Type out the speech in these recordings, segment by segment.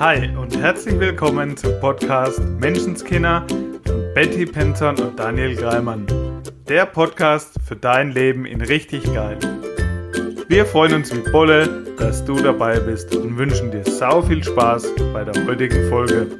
Hi und herzlich willkommen zum Podcast Menschenskinder von Betty Penton und Daniel Greimann. Der Podcast für dein Leben in richtig geil. Wir freuen uns wie Bolle, dass du dabei bist und wünschen dir sau viel Spaß bei der heutigen Folge.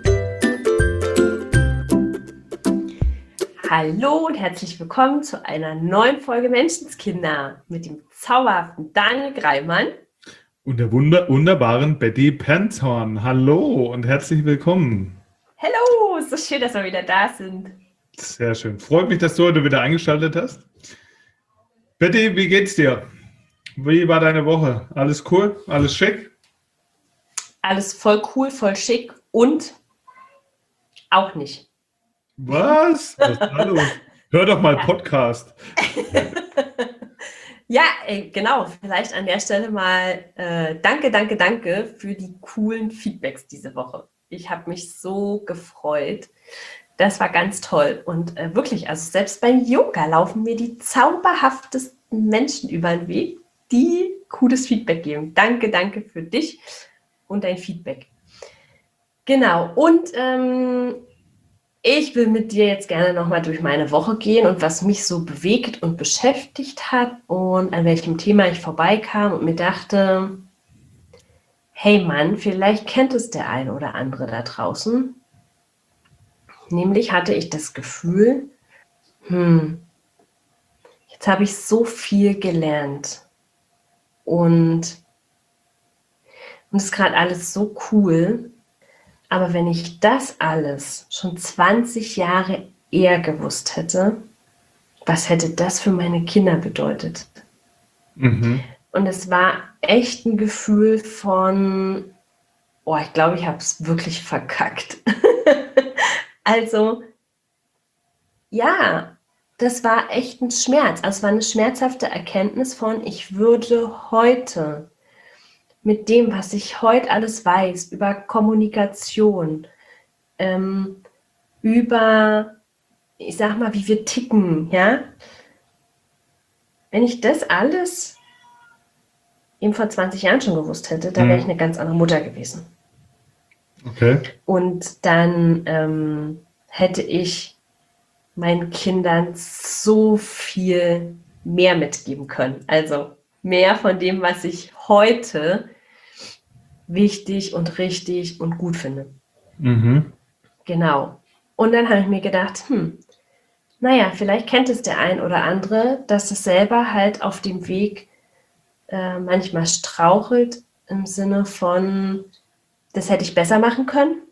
Hallo und herzlich willkommen zu einer neuen Folge Menschenskinder mit dem zauberhaften Daniel Greimann Und der wunderbaren Betty Penton. Hallo und herzlich willkommen. Hallo, ist so schön, dass wir wieder da sind. Sehr schön. Freut mich, dass du heute wieder eingeschaltet hast. Betty, wie geht's dir? Wie war deine Woche? Alles cool? Alles schick? Alles voll cool, voll schick und auch nicht. Was? Hallo. Hör doch mal Podcast. Ja, genau. Vielleicht an der Stelle mal danke für die coolen Feedbacks diese Woche. Ich habe mich so gefreut. Das war ganz toll. Und wirklich, also selbst beim Yoga laufen mir die zauberhaftesten Menschen über den Weg, die cooles Feedback geben. Danke für dich und dein Feedback. Genau. Und ich will mit dir jetzt gerne nochmal durch meine Woche gehen und was mich so bewegt und beschäftigt hat und an welchem Thema ich vorbeikam und mir dachte, hey Mann, vielleicht kennt es der eine oder andere da draußen. Nämlich hatte ich das Gefühl, jetzt habe ich so viel gelernt und es ist gerade alles so cool. Aber wenn ich das alles schon 20 Jahre eher gewusst hätte, was hätte das für meine Kinder bedeutet? Und es war echt ein Gefühl von, ich glaube, ich habe es wirklich verkackt. Also, ja, das war echt ein Schmerz. Also es war eine schmerzhafte Erkenntnis von, ich würde heute mit dem, was ich heute alles weiß, über Kommunikation, über, ich sag mal, wie wir ticken, ja. Wenn ich das alles eben vor 20 Jahren schon gewusst hätte, dann wäre ich eine ganz andere Mutter gewesen. Okay. Und dann hätte ich meinen Kindern so viel mehr mitgeben können. Also mehr von dem, was ich heute wichtig und richtig und gut finde. Genau. Und dann habe ich mir gedacht, vielleicht kennt es der ein oder andere, dass es selber halt auf dem Weg manchmal strauchelt im Sinne von, das hätte ich besser machen können.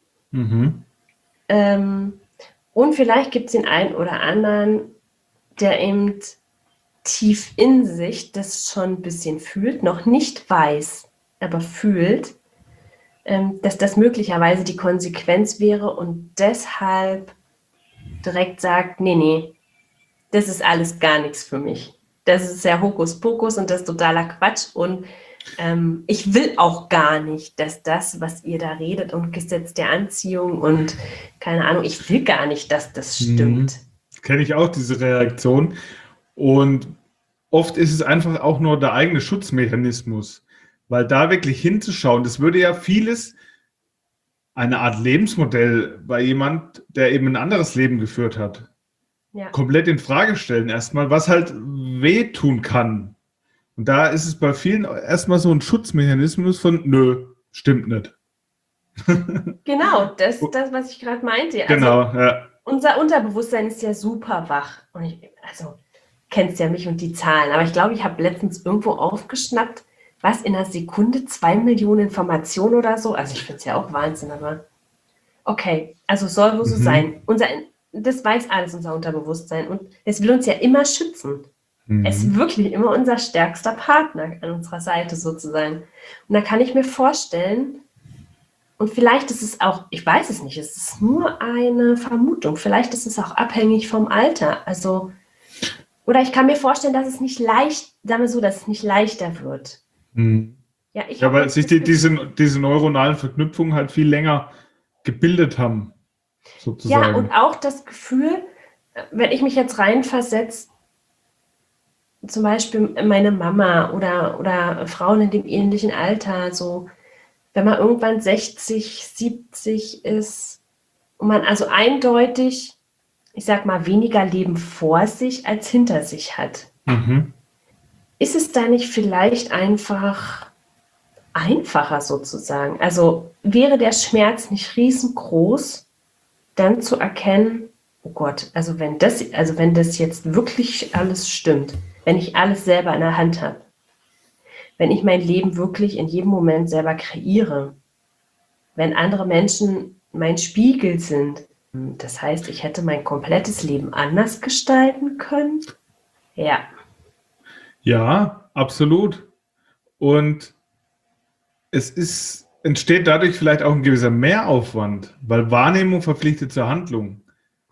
Und vielleicht gibt es den einen oder anderen, der eben tief in sich das schon ein bisschen fühlt, noch nicht weiß, aber fühlt, dass das möglicherweise die Konsequenz wäre und deshalb direkt sagt, nee, das ist alles gar nichts für mich. Das ist ja Hokuspokus und das ist totaler Quatsch und ich will auch gar nicht, dass das, was ihr da redet und Gesetz der Anziehung und keine Ahnung, ich will gar nicht, dass das stimmt. Kenne ich auch diese Reaktion. Und oft ist es einfach auch nur der eigene Schutzmechanismus. Weil da wirklich hinzuschauen, das würde ja vieles, eine Art Lebensmodell bei jemand, der eben ein anderes Leben geführt hat, komplett in Frage stellen erstmal, was halt wehtun kann. Und da ist es bei vielen erstmal so ein Schutzmechanismus von, nö, stimmt nicht. Genau, das, was ich gerade meinte. Genau, also, ja. Unser Unterbewusstsein ist ja super wach. Und kennst ja mich und die Zahlen. Aber ich glaube, ich habe letztens irgendwo aufgeschnappt, was in einer Sekunde 2 Millionen Informationen oder so. Also ich finde es ja auch Wahnsinn, aber okay, also soll wohl so sein. Das weiß alles, unser Unterbewusstsein. Und es will uns ja immer schützen. Es ist wirklich immer unser stärkster Partner an unserer Seite sozusagen. Und da kann ich mir vorstellen, und vielleicht ist es auch, ich weiß es nicht, es ist nur eine Vermutung, vielleicht ist es auch abhängig vom Alter. Also, oder ich kann mir vorstellen, dass es nicht leicht, sagen wir so, dass es nicht leichter wird. Ja, weil sich diese neuronalen Verknüpfungen halt viel länger gebildet haben, sozusagen. Ja, und auch das Gefühl, wenn ich mich jetzt reinversetze, zum Beispiel meine Mama oder Frauen in dem ähnlichen Alter, so, wenn man irgendwann 60, 70 ist und man also eindeutig, ich sag mal, weniger Leben vor sich als hinter sich hat. Mhm. Ist es da nicht vielleicht einfach einfacher sozusagen? Also wäre der Schmerz nicht riesengroß, dann zu erkennen, oh Gott, also wenn das jetzt wirklich alles stimmt, wenn ich alles selber in der Hand habe, wenn ich mein Leben wirklich in jedem Moment selber kreiere, wenn andere Menschen mein Spiegel sind, das heißt, ich hätte mein komplettes Leben anders gestalten können? Ja. Ja, absolut. Und entsteht dadurch vielleicht auch ein gewisser Mehraufwand, weil Wahrnehmung verpflichtet zur Handlung.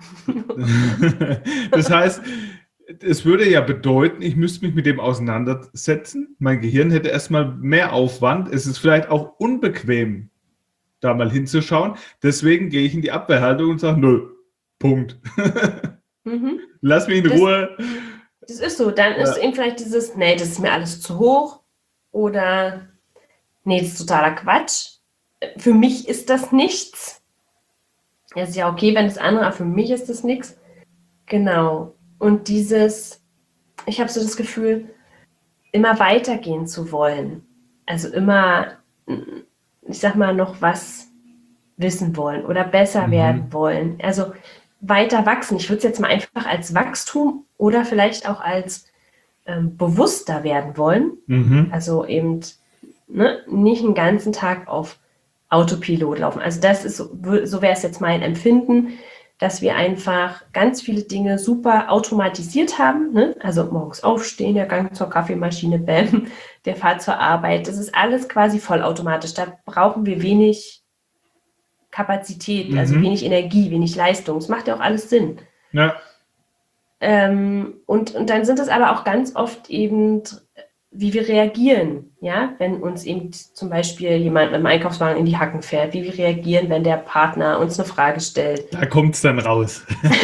Das heißt, es würde ja bedeuten, ich müsste mich mit dem auseinandersetzen. Mein Gehirn hätte erstmal mehr Aufwand. Es ist vielleicht auch unbequem, da mal hinzuschauen. Deswegen gehe ich in die Abwehrhaltung und sage, nö, Punkt. Mhm. Lass mich in Ruhe. Das ist so. Dann ist eben vielleicht dieses, nee, das ist mir alles zu hoch oder nee, das ist totaler Quatsch. Für mich ist das nichts. Es ist ja okay, wenn das andere, aber für mich ist das nichts. Genau. Und ich habe so das Gefühl, immer weitergehen zu wollen. Also immer, ich sag mal, noch was wissen wollen oder besser werden wollen. Also weiter wachsen. Ich würde es jetzt mal einfach als Wachstum oder vielleicht auch als bewusster werden wollen. Mhm. Also eben nicht den ganzen Tag auf Autopilot laufen. Also das ist so wäre es jetzt mein Empfinden, dass wir einfach ganz viele Dinge super automatisiert haben. Ne? Also morgens aufstehen, der Gang zur Kaffeemaschine, bam, der Fahrt zur Arbeit. Das ist alles quasi vollautomatisch. Da brauchen wir wenig Kapazität, also wenig Energie, wenig Leistung. Das macht ja auch alles Sinn. Ja. Und dann sind es aber auch ganz oft eben, wie wir reagieren, ja, wenn uns eben zum Beispiel jemand mit dem Einkaufswagen in die Hacken fährt, wie wir reagieren, wenn der Partner uns eine Frage stellt. Da kommt es dann raus.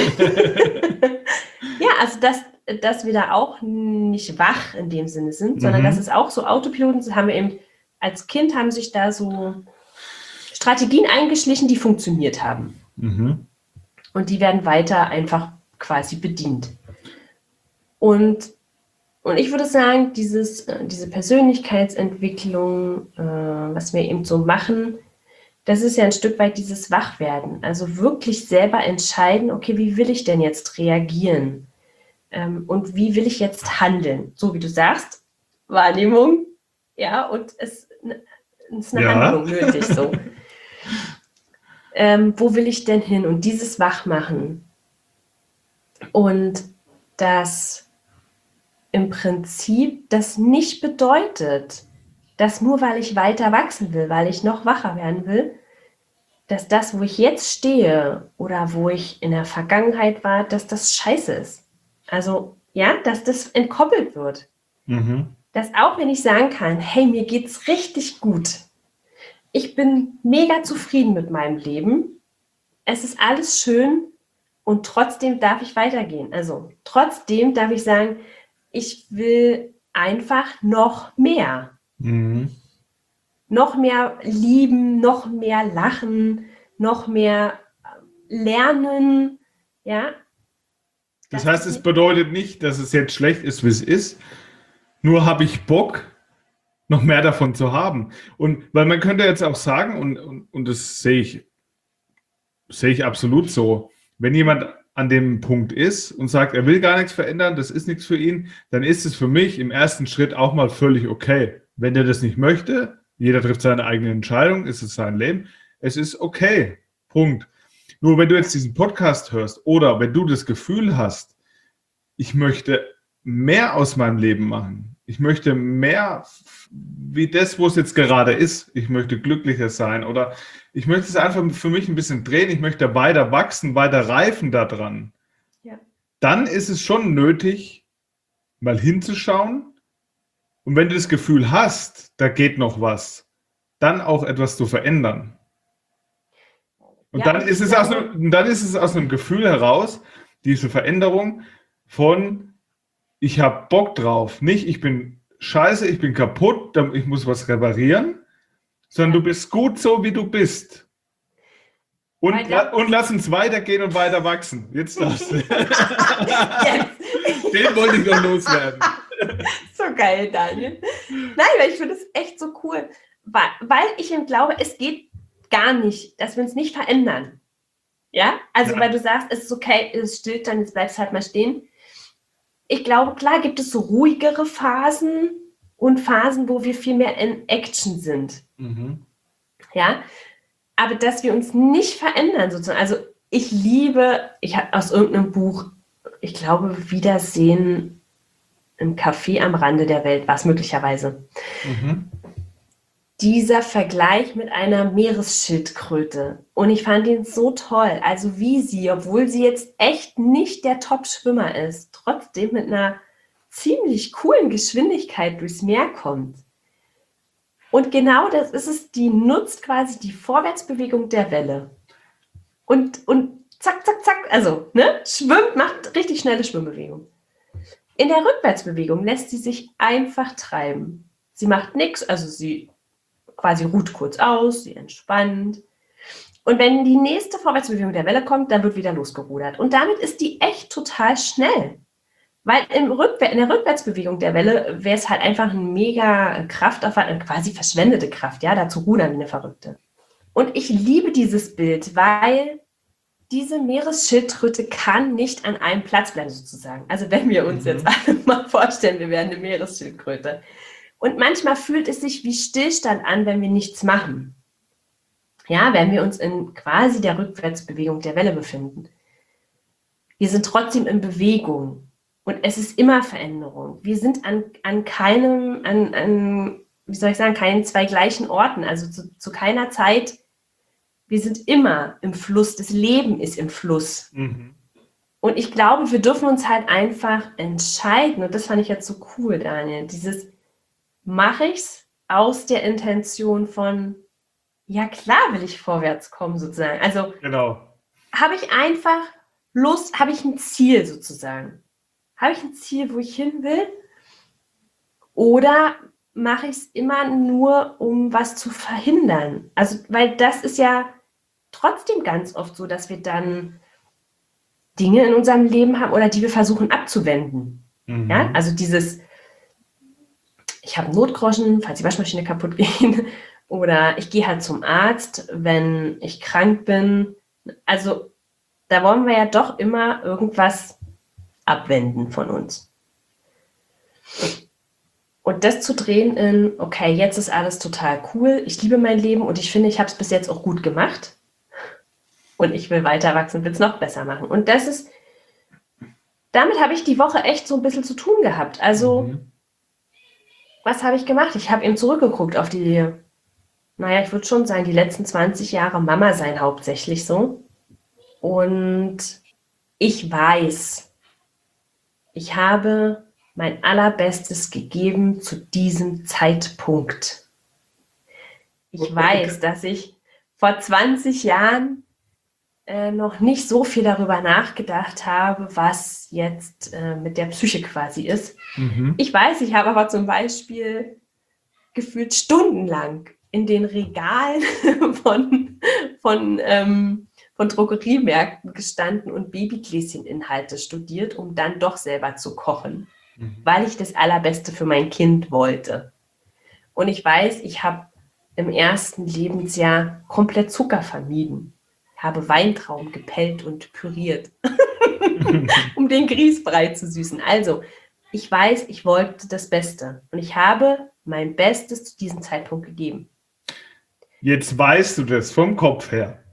Ja, also dass wir da auch nicht wach in dem Sinne sind, sondern dass es auch so Autopiloten sind, haben wir eben, als Kind haben sich da so Strategien eingeschlichen, die funktioniert haben. Und die werden weiter einfach quasi bedient. Und ich würde sagen, diese Persönlichkeitsentwicklung, was wir eben so machen, das ist ja ein Stück weit dieses Wachwerden. Also wirklich selber entscheiden, okay, wie will ich denn jetzt reagieren? Und wie will ich jetzt handeln? So wie du sagst, Wahrnehmung, ja, und es ist eine Handlung nötig, so. Wo will ich denn hin? Und dieses Wachmachen. Und das im Prinzip das nicht bedeutet, dass nur weil ich weiter wachsen will, weil ich noch wacher werden will, dass das, wo ich jetzt stehe oder wo ich in der Vergangenheit war, dass das scheiße ist. Also, ja, dass das entkoppelt wird. Dass auch wenn ich sagen kann, hey, mir geht's richtig gut. Ich bin mega zufrieden mit meinem Leben. Es ist alles schön und trotzdem darf ich weitergehen. Also, trotzdem darf ich sagen, ich will einfach noch mehr. Noch mehr lieben, noch mehr lachen, noch mehr lernen. Ja. Das heißt, es bedeutet nicht, dass es jetzt schlecht ist, wie es ist. Nur habe ich Bock, noch mehr davon zu haben. Und weil man könnte jetzt auch sagen, und das sehe ich absolut so, wenn jemand an dem Punkt ist und sagt, er will gar nichts verändern, das ist nichts für ihn, dann ist es für mich im ersten Schritt auch mal völlig okay. Wenn der das nicht möchte, jeder trifft seine eigene Entscheidung, ist es sein Leben, es ist okay. Punkt. Nur wenn du jetzt diesen Podcast hörst oder wenn du das Gefühl hast, ich möchte mehr aus meinem Leben machen, ich möchte mehr wie das, wo es jetzt gerade ist, ich möchte glücklicher sein oder ich möchte es einfach für mich ein bisschen drehen, ich möchte weiter wachsen, weiter reifen daran. Ja. Dann ist es schon nötig, mal hinzuschauen und wenn du das Gefühl hast, da geht noch was, dann auch etwas zu verändern. Und Ja, dann ist es aus einem Gefühl heraus, diese Veränderung von ich habe Bock drauf, nicht ich bin scheiße, ich bin kaputt, ich muss was reparieren, sondern du bist gut so, wie du bist. Und lass uns weitergehen und weiter wachsen. Jetzt darfst du. Den wollte ich noch loswerden. So geil, Daniel. Nein, weil ich finde es echt so cool. Weil ich eben glaube, es geht gar nicht, dass wir uns nicht verändern. Ja? Also, weil du sagst, es ist okay, es stillt dann, jetzt bleibst halt mal stehen. Ich glaube, klar gibt es so ruhigere Phasen und Phasen, wo wir viel mehr in Action sind. Mhm. Ja? Aber dass wir uns nicht verändern, sozusagen. Also ich habe aus irgendeinem Buch, ich glaube, Wiedersehen im Café am Rande der Welt, war es möglicherweise. Mhm. Dieser Vergleich mit einer Meeresschildkröte. Und ich fand ihn so toll. Also wie sie, obwohl sie jetzt echt nicht der Top-Schwimmer ist, trotzdem mit einer ziemlich coolen Geschwindigkeit durchs Meer kommt. Und genau das ist es, die nutzt quasi die Vorwärtsbewegung der Welle. Und zack, zack, zack, also, ne, schwimmt, macht richtig schnelle Schwimmbewegung. In der Rückwärtsbewegung lässt sie sich einfach treiben. Sie macht nichts, also sie quasi ruht kurz aus, sie entspannt. Und wenn die nächste Vorwärtsbewegung der Welle kommt, dann wird wieder losgerudert. Und damit ist die echt total schnell. Weil in der Rückwärtsbewegung der Welle wäre es halt einfach ein mega Kraftaufwand, eine quasi verschwendete Kraft, ja, dazu rudern wie eine Verrückte. Und ich liebe dieses Bild, weil diese Meeresschildkröte kann nicht an einem Platz bleiben, sozusagen. Also wenn wir uns jetzt alle mal vorstellen, wir wären eine Meeresschildkröte. Und manchmal fühlt es sich wie Stillstand an, wenn wir nichts machen. Ja, wenn wir uns in quasi der Rückwärtsbewegung der Welle befinden. Wir sind trotzdem in Bewegung. Und es ist immer Veränderung. Wir sind an keinen zwei gleichen Orten, also zu keiner Zeit. Wir sind immer im Fluss, das Leben ist im Fluss. Mhm. Und ich glaube, wir dürfen uns halt einfach entscheiden. Und das fand ich jetzt so cool, Daniel. Mache ich's aus der Intention von, ja klar will ich vorwärts kommen sozusagen. Also genau. Habe ich einfach Lust, habe ich ein Ziel sozusagen. Habe ich ein Ziel, wo ich hin will? Oder mache ich es immer nur, um was zu verhindern? Also, weil das ist ja trotzdem ganz oft so, dass wir dann Dinge in unserem Leben haben oder die wir versuchen abzuwenden. Mhm. Ja, also ich habe Notgroschen, falls die Waschmaschine kaputt geht, oder ich gehe halt zum Arzt, wenn ich krank bin. Also, da wollen wir ja doch immer irgendwas abwenden von uns. Und das zu drehen in, okay, jetzt ist alles total cool, ich liebe mein Leben und ich finde, ich habe es bis jetzt auch gut gemacht und ich will weiter wachsen, will es noch besser machen. Und damit habe ich die Woche echt so ein bisschen zu tun gehabt. Also, was habe ich gemacht? Ich habe eben zurückgeguckt auf ich würde schon sagen, die letzten 20 Jahre Mama sein hauptsächlich so. Und ich weiß, ich habe mein Allerbestes gegeben zu diesem Zeitpunkt. Ich weiß, dass ich vor 20 Jahren noch nicht so viel darüber nachgedacht habe, was jetzt mit der Psyche quasi ist. Mhm. Ich weiß, ich habe aber zum Beispiel gefühlt stundenlang in den Regalen von Drogeriemärkten gestanden und Babygläscheninhalte studiert, um dann doch selber zu kochen, weil ich das Allerbeste für mein Kind wollte. Und ich weiß, ich habe im ersten Lebensjahr komplett Zucker vermieden, habe Weintrauben gepellt und püriert, um den Grießbrei zu süßen. Also, ich weiß, ich wollte das Beste und ich habe mein Bestes zu diesem Zeitpunkt gegeben. Jetzt weißt du das vom Kopf her.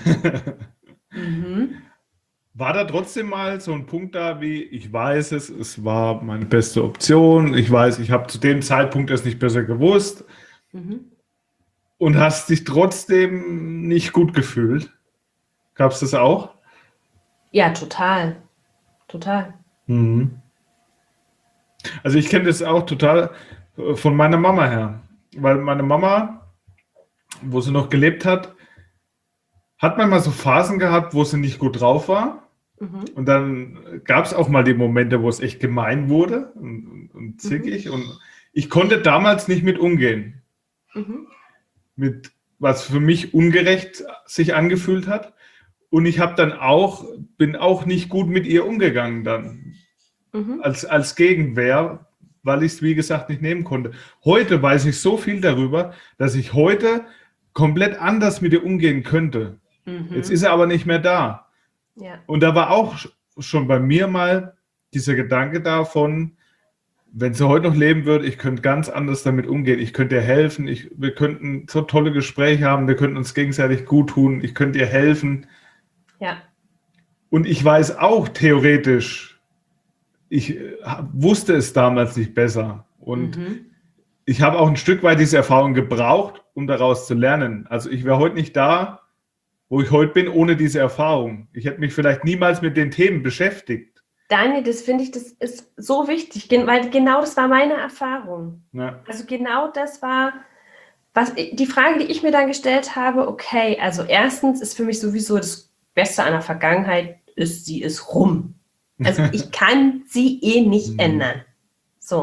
Mhm. War da trotzdem mal so ein Punkt da, wie ich weiß es war meine beste Option, ich weiß, ich habe zu dem Zeitpunkt es nicht besser gewusst und hast dich trotzdem nicht gut gefühlt? Gab es das auch? Ja, total. Total. Mhm. Also ich kenne das auch total von meiner Mama her, weil meine Mama, wo sie noch gelebt hat, hat manchmal so Phasen gehabt, wo sie nicht gut drauf war. Mhm. Und dann gab es auch mal die Momente, wo es echt gemein wurde und zickig. Und ich konnte damals nicht mit umgehen. Mhm. mit was für mich ungerecht sich angefühlt hat. Und ich bin auch nicht gut mit ihr umgegangen dann, als Gegenwehr, weil ich es, wie gesagt, nicht nehmen konnte. Heute weiß ich so viel darüber, dass ich heute komplett anders mit ihr umgehen könnte. Jetzt ist er aber nicht mehr da. Ja. Und da war auch schon bei mir mal dieser Gedanke davon, wenn sie heute noch leben würde, ich könnte ganz anders damit umgehen. Ich könnte ihr helfen, wir könnten so tolle Gespräche haben, wir könnten uns gegenseitig gut tun, ich könnte ihr helfen. Ja. Und ich weiß auch theoretisch, ich wusste es damals nicht besser. Und ich habe auch ein Stück weit diese Erfahrung gebraucht, um daraus zu lernen. Also ich wäre heute nicht da, wo ich heute bin, ohne diese Erfahrung. Ich hätte mich vielleicht niemals mit den Themen beschäftigt. Daniel, das finde ich, das ist so wichtig, weil genau das war meine Erfahrung. Ja. Also genau das war, die Frage, die ich mir dann gestellt habe, okay, also erstens ist für mich sowieso das Beste an der Vergangenheit ist, sie ist rum. Also ich kann sie nicht ändern. So.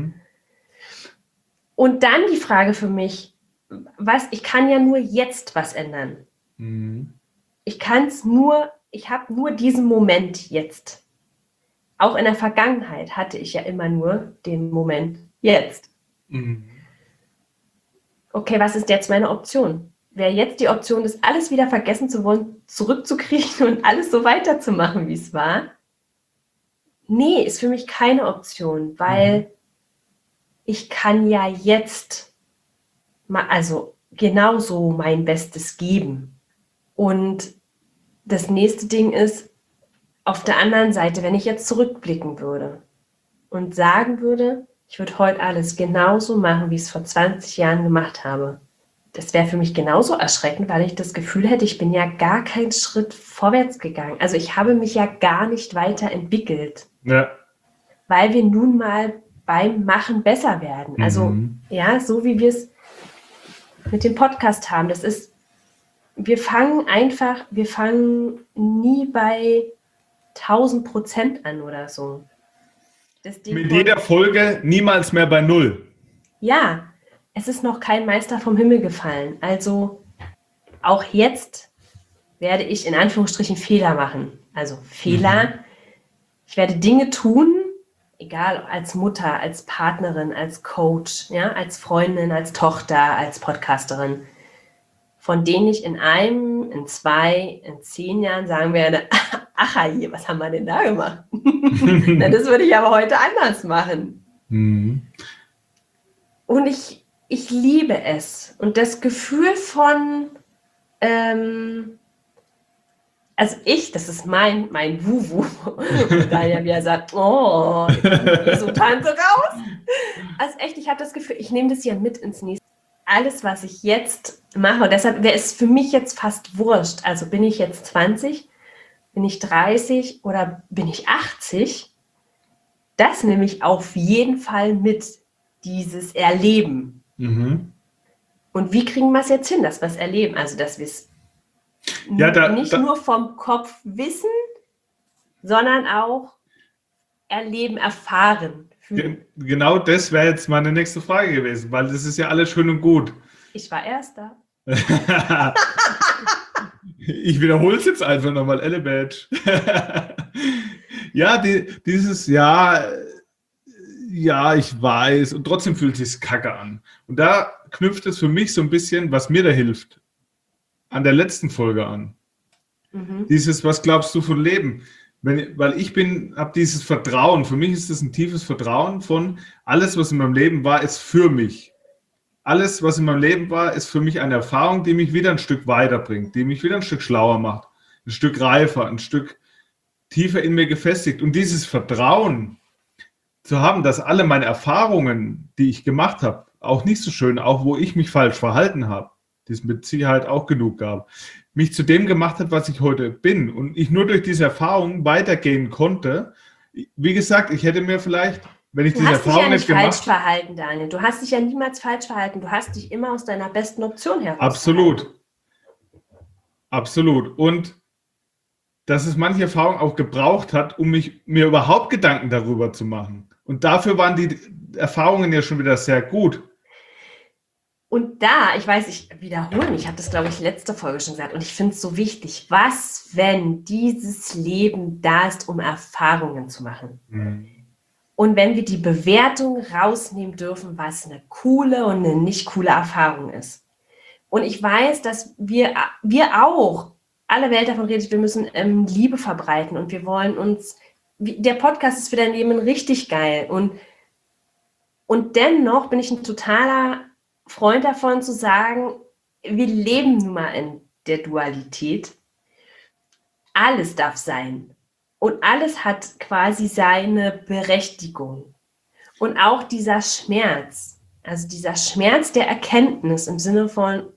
Und dann die Frage für mich, ich kann ja nur jetzt was ändern. Ich habe nur diesen Moment jetzt. Auch in der Vergangenheit hatte ich ja immer nur den Moment jetzt. Okay, was ist jetzt meine Option? Wäre jetzt die Option, das alles wieder vergessen zu wollen, zurückzukriegen und alles so weiterzumachen, wie es war? Nee, ist für mich keine Option, weil ich kann ja jetzt genauso mein Bestes geben. Und das nächste Ding ist, auf der anderen Seite, wenn ich jetzt zurückblicken würde und sagen würde, ich würde heute alles genauso machen, wie ich es vor 20 Jahren gemacht habe, das wäre für mich genauso erschreckend, weil ich das Gefühl hätte, ich bin ja gar keinen Schritt vorwärts gegangen. Also ich habe mich ja gar nicht weiterentwickelt, weil wir nun mal beim Machen besser werden. Also ja, so wie wir es mit dem Podcast haben, das ist, wir fangen nie bei 1000% an oder so. Mit jeder Folge niemals mehr bei 0. Ja, es ist noch kein Meister vom Himmel gefallen. Also auch jetzt werde ich in Anführungsstrichen Fehler machen. Also Fehler. Ich werde Dinge tun, egal als Mutter, als Partnerin, als Coach, ja, als Freundin, als Tochter, als Podcasterin, von denen ich in 1, in 2, in 10 Jahren sagen werde, ach je, was haben wir denn da gemacht? Na, das würde ich aber heute anders machen. Und ich liebe es. Und das Gefühl von, das ist mein Wuhu. Und Daniel wieder sagt, oh, so tanze raus. Also echt, ich habe das Gefühl, ich nehme das hier mit ins nächste. Alles, was ich jetzt mache, und deshalb wäre es für mich jetzt fast wurscht. Also bin ich jetzt 20, bin ich 30 oder bin ich 80? Das nehme ich auf jeden Fall mit, dieses Erleben. Und wie kriegen wir es jetzt hin, dass wir es erleben? Also, dass wir es nicht nur vom Kopf wissen, sondern auch erleben, erfahren. Genau das wäre jetzt meine nächste Frage gewesen, weil das ist ja alles schön und gut. Ich war Erster. Ich wiederhole es jetzt einfach nochmal, Elebadge. Ja, dieses Jahr, ja, ich weiß, und trotzdem fühlt es sich kacke an. Und da knüpft es für mich so ein bisschen, was mir da hilft, an der letzten Folge an. Dieses, was glaubst du von Leben? Weil ich habe dieses Vertrauen, für mich ist es ein tiefes Vertrauen von, alles, was in meinem Leben war, ist für mich. Alles, was in meinem Leben war, ist für mich eine Erfahrung, die mich wieder ein Stück weiterbringt, die mich wieder ein Stück schlauer macht, ein Stück reifer, ein Stück tiefer in mir gefestigt. Und dieses Vertrauen zu haben, dass alle meine Erfahrungen, die ich gemacht habe, auch nicht so schön, auch wo ich mich falsch verhalten habe, die es mit Sicherheit auch genug gab, mich zu dem gemacht hat, was ich heute bin. Und ich nur durch diese Erfahrung weitergehen konnte. Wie gesagt, ich hätte mir vielleicht, wenn ich diese Erfahrung nicht gemacht hätte. Du hast dich ja nicht falsch verhalten, Daniel. Du hast dich ja niemals falsch verhalten. Du hast dich immer aus deiner besten Option heraus. Absolut. Absolut. Und dass es manche Erfahrungen auch gebraucht hat, um mir überhaupt Gedanken darüber zu machen. Und dafür waren die Erfahrungen ja schon wieder sehr gut. Und da, ich weiß, ich wiederhole mich, ich habe das, glaube ich, letzte Folge schon gesagt, und ich finde es so wichtig, was, wenn dieses Leben da ist, um Erfahrungen zu machen? Und wenn wir die Bewertung rausnehmen dürfen, was eine coole und eine nicht coole Erfahrung ist. Und ich weiß, dass wir auch, alle Welt davon redet, wir müssen Liebe verbreiten und wir wollen uns, der Podcast ist für dein Leben richtig geil. Und dennoch bin ich ein totaler Freund davon zu sagen, wir leben nun mal in der Dualität. Alles darf sein. Und alles hat quasi seine Berechtigung. Und auch dieser Schmerz, also dieser Schmerz der Erkenntnis im Sinne von,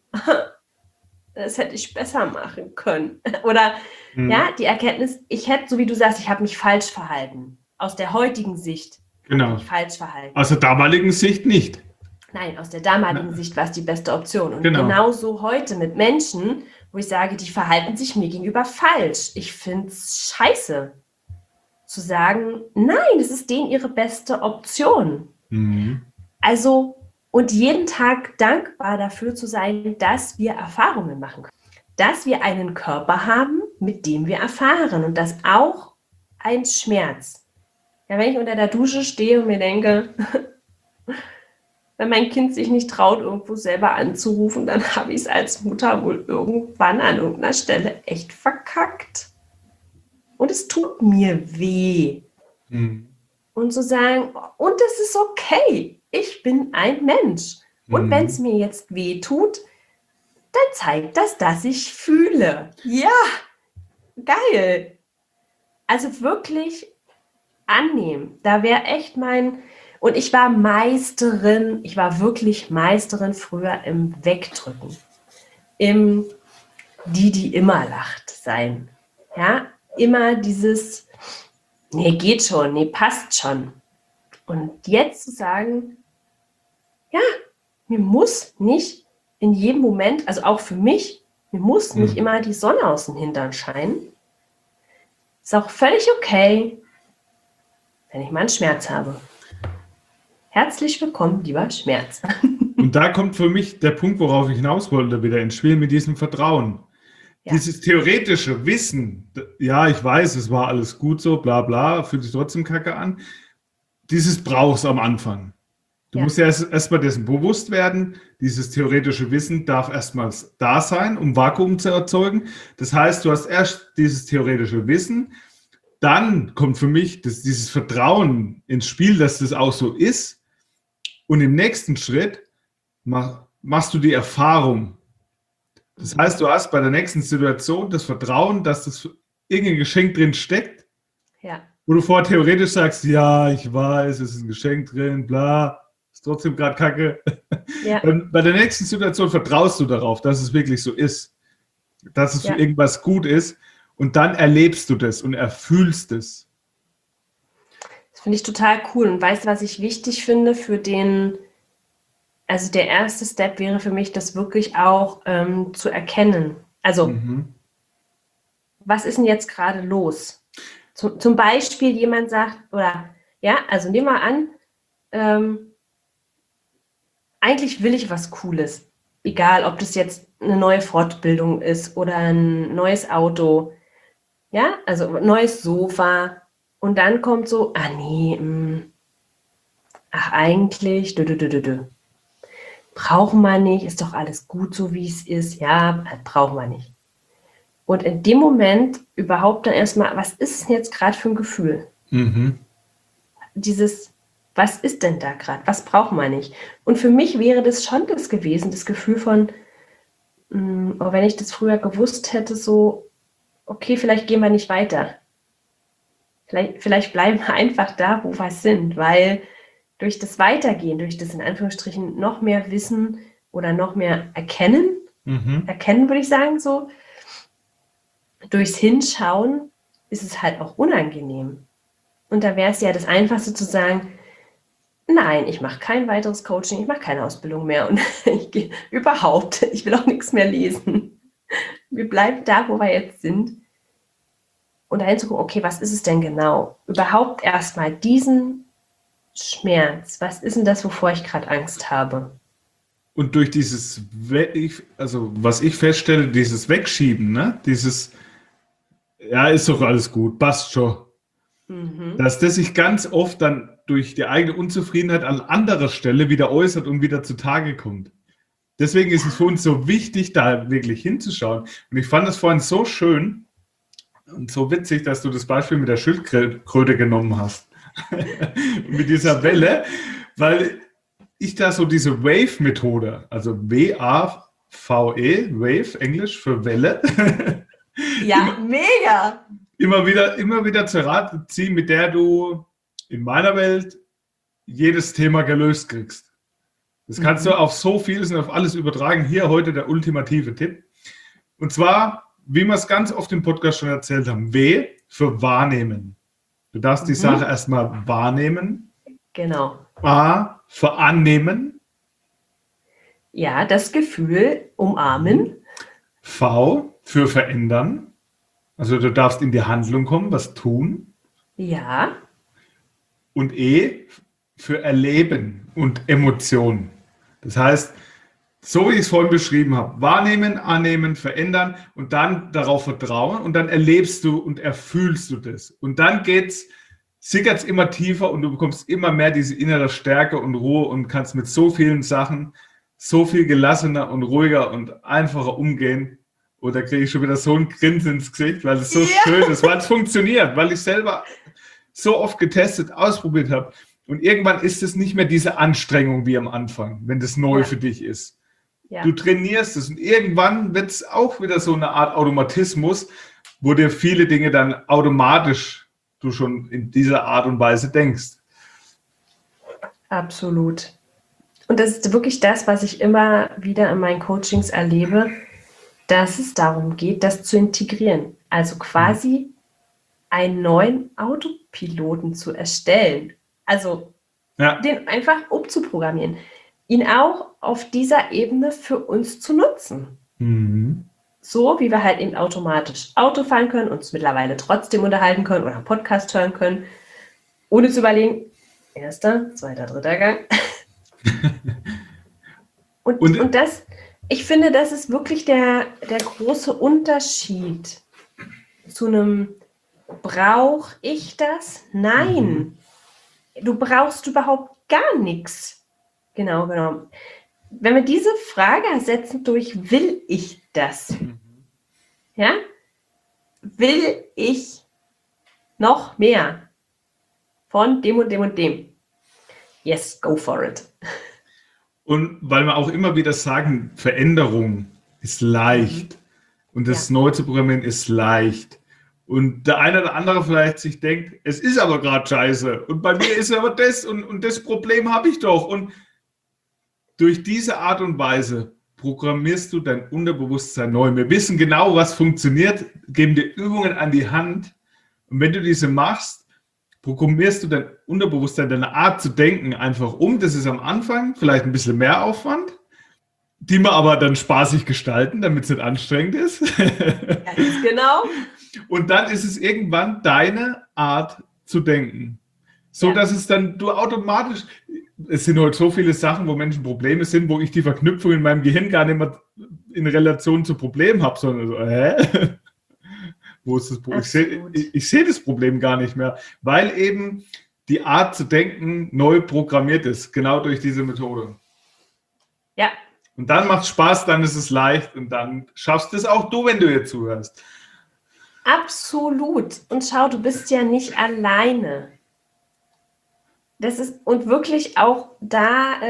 das hätte ich besser machen können. Oder ja, die Erkenntnis, ich hätte, so wie du sagst, ich habe mich falsch verhalten. Aus der heutigen Sicht habe ich mich falsch verhalten. Aus der damaligen Sicht nicht. Nein, aus der damaligen Sicht war es die beste Option. Und genauso heute mit Menschen, wo ich sage, die verhalten sich mir gegenüber falsch. Ich finde es scheiße, zu sagen, nein, das ist denen ihre beste Option. Also, und jeden Tag dankbar dafür zu sein, dass wir Erfahrungen machen können. Dass wir einen Körper haben, mit dem wir erfahren. Und das auch ein Schmerz. Ja, wenn ich unter der Dusche stehe und mir denke, wenn mein Kind sich nicht traut, irgendwo selber anzurufen, dann habe ich es als Mutter wohl irgendwann an irgendeiner Stelle echt verkackt. Und es tut mir weh. Und zu sagen, und es ist okay, ich bin ein Mensch. Und wenn es mir jetzt weh tut, dann zeigt das, dass ich fühle. Ja, geil. Also wirklich annehmen. Da wäre echt und ich war wirklich Meisterin früher im Wegdrücken. Im die immer lacht sein. Ja, immer dieses, nee, geht schon, nee, passt schon. Und jetzt zu sagen, ja, mir muss nicht in jedem Moment, also auch für mich, mir muss nicht immer die Sonne aus dem Hintern scheinen. Ist auch völlig okay, wenn ich mal einen Schmerz habe. Herzlich willkommen, lieber Schmerz. Und da kommt für mich der Punkt, worauf ich hinaus wollte, wieder ins Spiel mit diesem Vertrauen. Ja. Dieses theoretische Wissen, ja, ich weiß, es war alles gut so, bla bla, fühlt sich trotzdem kacke an. Dieses brauchst am Anfang. Du musst ja erstmal dessen bewusst werden, dieses theoretische Wissen darf erstmal da sein, um Vakuum zu erzeugen. Das heißt, du hast erst dieses theoretische Wissen, dann kommt für mich dieses Vertrauen ins Spiel, dass das auch so ist. Und im nächsten Schritt machst du die Erfahrung. Das heißt, du hast bei der nächsten Situation das Vertrauen, dass das irgendein Geschenk drin steckt. Ja. Wo du vorher theoretisch sagst, ja, ich weiß, es ist ein Geschenk drin, bla, ist trotzdem gerade kacke. Ja. Und bei der nächsten Situation vertraust du darauf, dass es wirklich so ist. Dass es für irgendwas gut ist. Und dann erlebst du das und erfühlst es. Das finde ich total cool. Und weißt du, was ich wichtig finde also der erste Step wäre für mich, das wirklich auch zu erkennen. Also, was ist denn jetzt gerade los? Zum Beispiel jemand sagt, also nehmen wir an, eigentlich will ich was Cooles. Egal, ob das jetzt eine neue Fortbildung ist oder ein neues Auto. Ja, also ein neues Sofa. Und dann kommt so, eigentlich, brauchen wir nicht, ist doch alles gut so, wie es ist. Ja, brauchen wir nicht. Und in dem Moment überhaupt dann erstmal, was ist denn jetzt gerade für ein Gefühl? Was ist denn da gerade? Was brauchen wir nicht? Und für mich wäre das schon das gewesen, das Gefühl von, wenn ich das früher gewusst hätte, so, okay, vielleicht gehen wir nicht weiter. Vielleicht bleiben wir einfach da, wo wir sind, weil durch das Weitergehen, durch das in Anführungsstrichen noch mehr Wissen oder noch mehr erkennen würde ich sagen, so, durchs Hinschauen ist es halt auch unangenehm. Und da wäre es ja das Einfachste zu sagen, nein, ich mache kein weiteres Coaching, ich mache keine Ausbildung mehr und ich will auch nichts mehr lesen. Wir bleiben da, wo wir jetzt sind. Und dahin zu gucken, okay, was ist es denn genau? Überhaupt erstmal diesen Schmerz, was ist denn das, wovor ich gerade Angst habe? Und durch dieses, also was ich feststelle, dieses Wegschieben, ne? Dieses, ja, ist doch alles gut, passt schon. Mhm. Dass das sich ganz oft dann durch die eigene Unzufriedenheit an anderer Stelle wieder äußert und wieder zutage kommt. Deswegen ist es für uns so wichtig, da wirklich hinzuschauen. Und ich fand es vorhin so schön und so witzig, dass du das Beispiel mit der Schildkröte genommen hast. Mit dieser Stimmt. Welle, weil ich da so diese Wave-Methode, also W-A-V-E, Wave, Englisch für Welle, Ja, immer, mega. immer wieder zur Rate ziehe, mit der du in meiner Welt jedes Thema gelöst kriegst. Das kannst du Mhm. auf so vieles und auf alles übertragen. Hier heute der ultimative Tipp. Und zwar, wie wir es ganz oft im Podcast schon erzählt haben, W für wahrnehmen. Du darfst die Sache Mhm. erstmal wahrnehmen. Genau. A für annehmen. Ja, das Gefühl umarmen. V für verändern. Also du darfst in die Handlung kommen, was tun. Ja, Und E für erleben und Emotionen. Das heißt, so wie ich es vorhin beschrieben habe, wahrnehmen, annehmen, verändern und dann darauf vertrauen und dann erlebst du und erfühlst du das. Und dann sickert es immer tiefer und du bekommst immer mehr diese innere Stärke und Ruhe und kannst mit so vielen Sachen so viel gelassener und ruhiger und einfacher umgehen. Oder kriege ich schon wieder so ein Grinsen ins Gesicht, weil es so ja, schön ist, weil es funktioniert, weil ich selber so oft getestet, ausprobiert habe. Und irgendwann ist es nicht mehr diese Anstrengung wie am Anfang, wenn das neu ja, für dich ist. Du ja, trainierst es und irgendwann wird es auch wieder so eine Art Automatismus, wo dir viele Dinge dann automatisch du schon in dieser Art und Weise denkst. absolut. Und das ist wirklich das, was ich immer wieder in meinen Coachings erlebe, dass es darum geht, das zu integrieren. Also quasi einen neuen Autopiloten zu erstellen. Also Ja. den einfach umzuprogrammieren. Ihn auch auf dieser Ebene für uns zu nutzen. Mhm. So wie wir halt eben automatisch Auto fahren können, uns mittlerweile trotzdem unterhalten können oder einen Podcast hören können, ohne zu überlegen, erster, zweiter, dritter Gang. Und Und das, ich finde, das ist wirklich der große Unterschied zu einem, brauche ich das? mhm. Nein, du brauchst überhaupt gar nichts. Genau, genau. Wenn wir diese Frage ersetzen durch will ich das? Ja? Will ich noch mehr von dem und dem und dem? Yes, go for it. Und weil wir auch immer wieder sagen, Veränderung ist leicht und Ja, das neu zu programmieren ist leicht. Und der eine oder andere vielleicht sich denkt, es ist aber gerade scheiße und bei mir ist aber das und das Problem habe ich doch. Und durch diese Art und Weise programmierst du dein Unterbewusstsein neu. Wir wissen genau, was funktioniert, geben dir Übungen an die Hand. Und wenn du diese machst, programmierst du dein Unterbewusstsein, deine Art zu denken einfach um. Das ist am Anfang vielleicht ein bisschen mehr Aufwand, die wir aber dann spaßig gestalten, damit es nicht anstrengend ist. ganz genau. Und dann ist es irgendwann deine Art zu denken. So Ja, dass es dann du automatisch, es sind heute so viele Sachen, wo Menschen Probleme sind, wo ich die Verknüpfung in meinem Gehirn gar nicht mehr in Relation zu Problem habe, sondern so, wo ist das Problem? absolut. Ich seh das Problem gar nicht mehr, weil eben die Art zu denken neu programmiert ist, genau durch diese Methode. Ja, Und dann macht es Spaß, dann ist es leicht und dann schaffst du es auch du, wenn du hier zuhörst. absolut. Und schau, du bist ja nicht alleine. Das ist und wirklich auch da,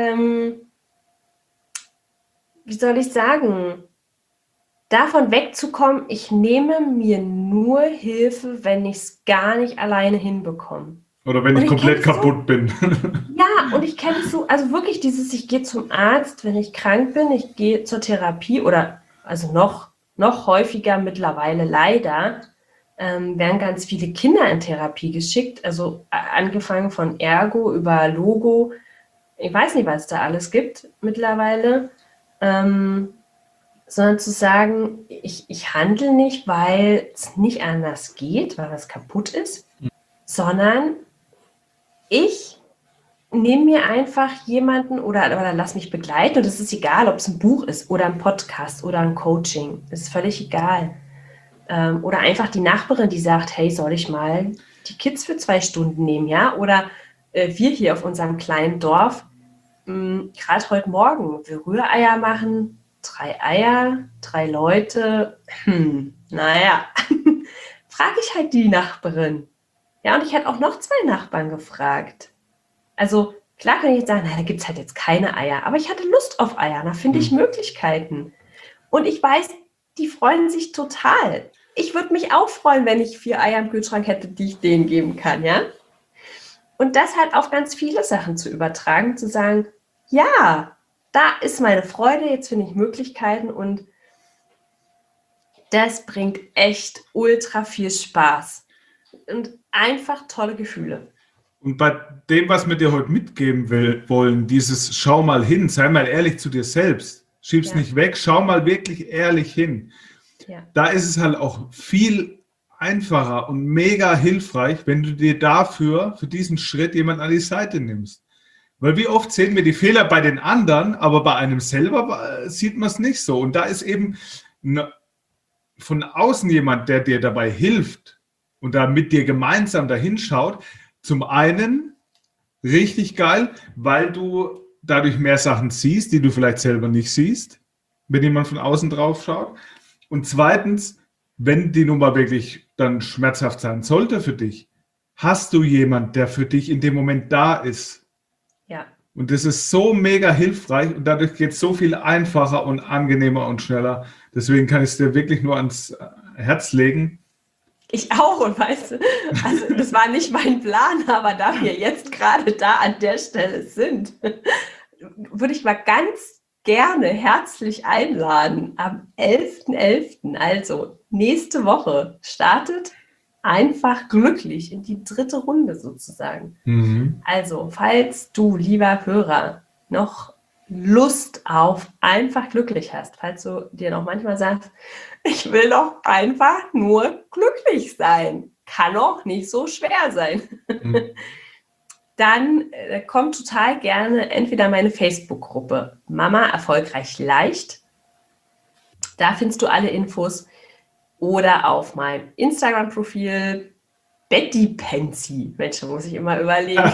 wie soll ich sagen, davon wegzukommen, ich nehme mir nur Hilfe, wenn ich es gar nicht alleine hinbekomme. Oder wenn Und ich ich kenne komplett es so, kaputt bin. ja, und ich kenne es so, also wirklich dieses, ich gehe zum Arzt, wenn ich krank bin, ich gehe zur Therapie oder also noch häufiger mittlerweile leider, werden ganz viele Kinder in Therapie geschickt, also angefangen von Ergo über Logo, ich weiß nicht, was es da alles gibt mittlerweile, ähm, sondern zu sagen, ich handle nicht, weil es nicht anders geht, weil was kaputt ist, sondern ich nimm mir einfach jemanden oder lass mich begleiten. Und es ist egal, ob es ein Buch ist oder ein Podcast oder ein Coaching. Es ist völlig egal. Oder einfach die Nachbarin, die sagt, hey, soll ich mal die Kids für 2 Stunden nehmen, ja? Oder wir hier auf unserem kleinen Dorf, gerade heute Morgen, wir Rühreier machen, 3 Eier, 3 Leute. Naja, frage ich halt die Nachbarin. Ja, und ich hätte auch noch 2 Nachbarn gefragt. Also klar kann ich jetzt sagen, na, da gibt es halt jetzt keine Eier, aber ich hatte Lust auf Eier, da finde ich Möglichkeiten. Und ich weiß, die freuen sich total. Ich würde mich auch freuen, wenn ich 4 Eier im Kühlschrank hätte, die ich denen geben kann, ja? Und das halt auf ganz viele Sachen zu übertragen, zu sagen, ja, da ist meine Freude, jetzt finde ich Möglichkeiten und das bringt echt ultra viel Spaß und einfach tolle Gefühle. Und bei dem, was wir dir heute mitgeben wollen, dieses schau mal hin, sei mal ehrlich zu dir selbst, schieb's nicht weg, schau mal wirklich ehrlich hin. Ja. Da ist es halt auch viel einfacher und mega hilfreich, wenn du dir dafür, für diesen Schritt jemand an die Seite nimmst. Weil wie oft sehen wir die Fehler bei den anderen, aber bei einem selber sieht man es nicht so. Und da ist eben von außen jemand, der dir dabei hilft und da mit dir gemeinsam dahin schaut. Zum einen richtig geil, weil du dadurch mehr Sachen siehst, die du vielleicht selber nicht siehst, wenn jemand von außen drauf schaut. Und zweitens, wenn die Nummer wirklich dann schmerzhaft sein sollte für dich, hast du jemand, der für dich in dem Moment da ist. Ja. Und das ist so mega hilfreich und dadurch geht es so viel einfacher und angenehmer und schneller. Deswegen kann ich es dir wirklich nur ans Herz legen. Ich auch, und weißt du, also das war nicht mein Plan, aber da wir jetzt gerade da an der Stelle sind, würde ich mal ganz gerne herzlich einladen. Am 11.11., also nächste Woche, startet einfach glücklich in die 3. Runde sozusagen. Also, falls du, lieber Hörer, noch Lust auf einfach glücklich hast, falls du dir noch manchmal sagst, ich will doch einfach nur glücklich sein, kann auch nicht so schwer sein, dann komm total gerne entweder in meine Facebook-Gruppe Mama erfolgreich leicht, da findest du alle Infos, oder auf meinem Instagram-Profil Betty Penzi. Mensch, da muss ich immer überlegen.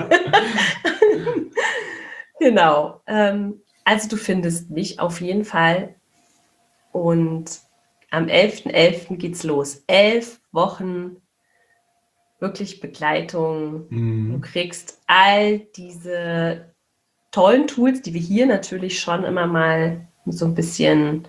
Genau. Also du findest mich auf jeden Fall. Und am 11.11. geht's los. 11 Wochen wirklich Begleitung. Du kriegst all diese tollen Tools, die wir hier natürlich schon immer mal so ein bisschen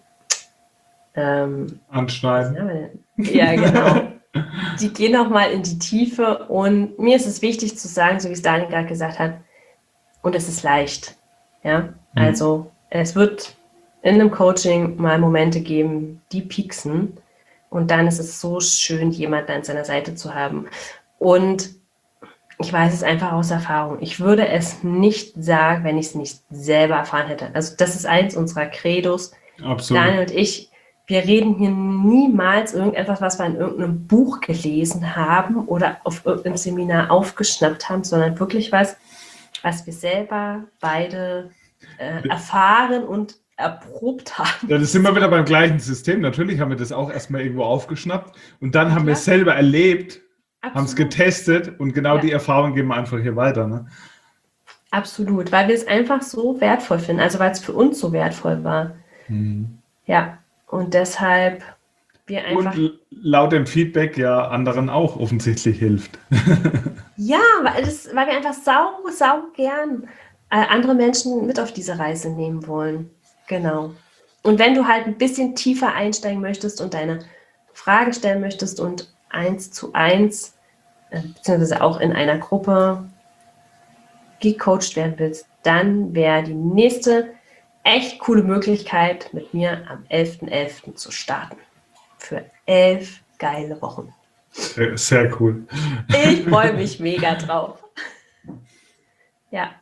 anschneiden. Ja, genau. Die gehen auch mal in die Tiefe und mir ist es wichtig zu sagen, so wie es Daniel gerade gesagt hat, und es ist leicht. Ja, also es wird in einem Coaching mal Momente geben, die pieksen und dann ist es so schön, jemanden an seiner Seite zu haben. Und ich weiß es einfach aus Erfahrung. Ich würde es nicht sagen, wenn ich es nicht selber erfahren hätte. Also das ist eins unserer Credos. Absolut. Daniel und ich, wir reden hier niemals irgendetwas, was wir in irgendeinem Buch gelesen haben oder auf irgendeinem Seminar aufgeschnappt haben, sondern wirklich was wir selber beide erfahren und erprobt haben. Ja, das sind wir wieder beim gleichen System. Natürlich haben wir das auch erstmal irgendwo aufgeschnappt und dann haben wir es selber erlebt, haben es getestet und genau die Erfahrung geben wir einfach hier weiter. Ne? Absolut, weil wir es einfach so wertvoll finden, also weil es für uns so wertvoll war. Ja. Und deshalb wir einfach... Und laut dem Feedback ja anderen auch offensichtlich hilft. Ja, weil wir einfach sau gern andere Menschen mit auf diese Reise nehmen wollen. Genau. Und wenn du halt ein bisschen tiefer einsteigen möchtest und deine Frage stellen möchtest und 1:1, beziehungsweise auch in einer Gruppe gecoacht werden willst, dann wäre die nächste echt coole Möglichkeit, mit mir am 11.11. zu starten. Für 11 geile Wochen. Sehr cool. Ich freue mich mega drauf. Ja.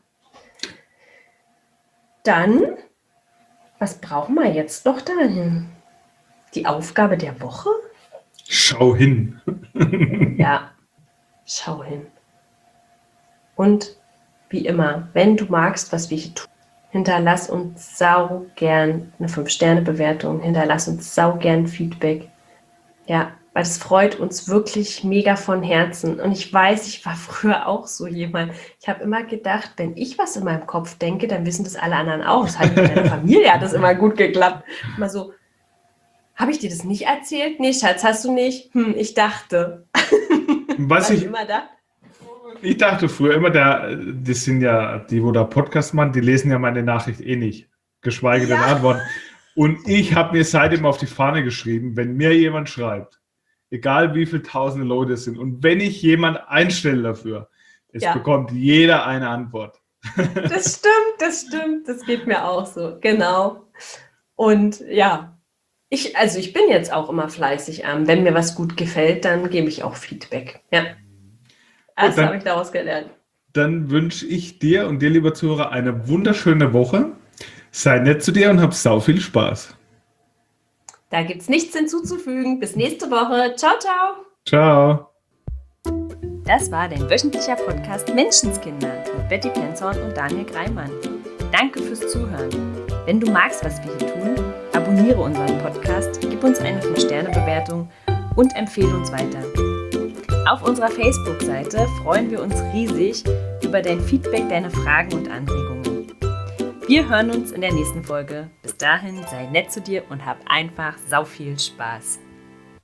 Dann, was brauchen wir jetzt noch dahin? Die Aufgabe der Woche? Schau hin. Ja, schau hin. Und wie immer, wenn du magst, was wir hier tun, hinterlass uns sau gern eine 5-Sterne-Bewertung, hinterlass uns sau gern Feedback. Ja, weil es freut uns wirklich mega von Herzen. Und ich weiß, ich war früher auch so jemand. Ich habe immer gedacht, wenn ich was in meinem Kopf denke, dann wissen das alle anderen auch. Das hat in meiner Familie hat das immer gut geklappt. Immer so, habe ich dir das nicht erzählt? Nee, Schatz, hast du nicht? Ich dachte. Was ich immer dachte? Ich dachte früher immer, das sind ja die, wo da Podcast machen, die lesen ja meine Nachricht eh nicht. Geschweige denn antworten. Und ich habe mir seitdem auf die Fahne geschrieben, wenn mir jemand schreibt, egal wie viele tausende Leute es sind, und wenn ich jemand einstelle dafür, es bekommt jeder eine Antwort. Das stimmt. Das geht mir auch so. Genau. Und ja, ich bin jetzt auch immer fleißig. Wenn mir was gut gefällt, dann gebe ich auch Feedback. Ja. Das habe ich daraus gelernt. Dann wünsche ich dir und dir, lieber Zuhörer, eine wunderschöne Woche. Sei nett zu dir und hab sau viel Spaß. Da gibt es nichts hinzuzufügen. Bis nächste Woche. Ciao, ciao. Ciao. Das war dein wöchentlicher Podcast Menschenskinder mit Betty Penzorn und Daniel Greimann. Danke fürs Zuhören. Wenn du magst, was wir hier tun, abonniere unseren Podcast, gib uns eine 5-Sterne-Bewertung und empfehle uns weiter. Auf unserer Facebook-Seite freuen wir uns riesig über dein Feedback, deine Fragen und Anregungen. Wir hören uns in der nächsten Folge. Bis dahin, sei nett zu dir und hab einfach sau viel Spaß.